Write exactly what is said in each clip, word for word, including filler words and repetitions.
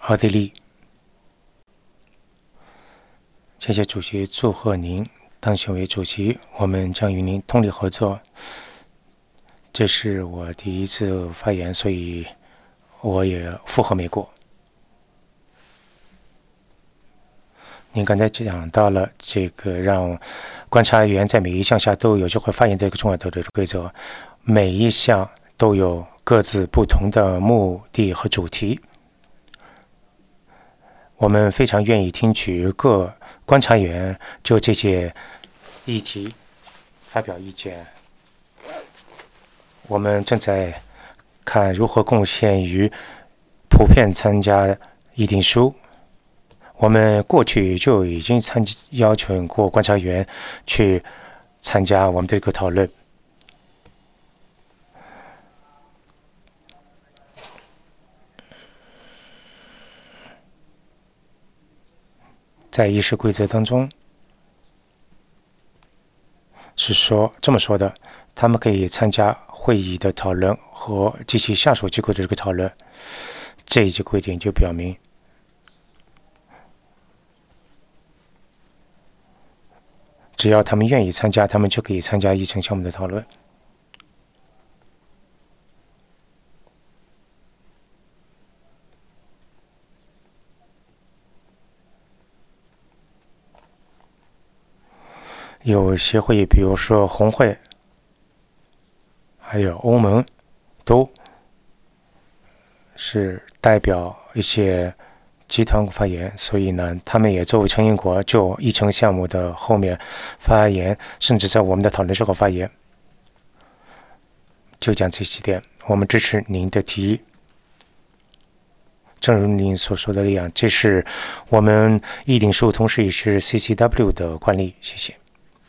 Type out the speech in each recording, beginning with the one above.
奥地利。谢谢主席，祝贺您当选为主席，我们将与您通力合作。这是我第一次发言，所以我也附和没过。您刚才讲到了这个让观察员在每一项下都有机会发言这个重要的规则，每一项都有各自不同的目的和主题。我们非常愿意听取各观察员就这些议题发表意见。我们正在看如何贡献于普遍参加议定书。我们过去就已经参邀请过观察员去参加我们这个讨论。在议事规则当中是说这么说的，他们可以参加会议的讨论和及其下属机构的这个讨论。这一节规定就表明，只要他们愿意参加，他们就可以参加议程项目的讨论。有些会议，比如说红会，还有欧盟，都是代表一些集团发言，所以呢，他们也作为成员国就议程项目的后面发言，甚至在我们的讨论时候发言。就讲这几点，我们支持您的提议。正如您所说的那样，这是我们议定书，同时也是 C C W 的惯例。谢谢。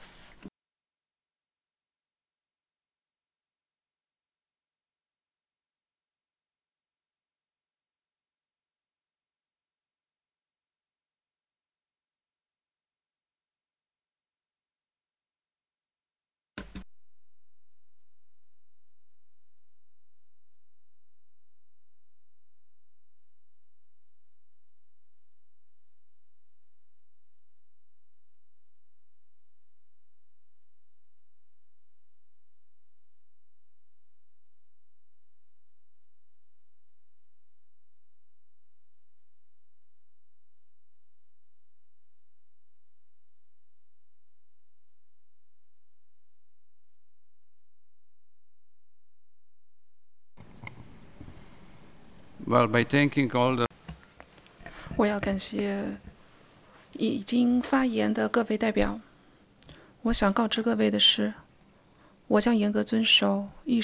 Well, by thanking all the 我要感谢已经发言的各位代表。我想告知各位的是，我将严格遵守议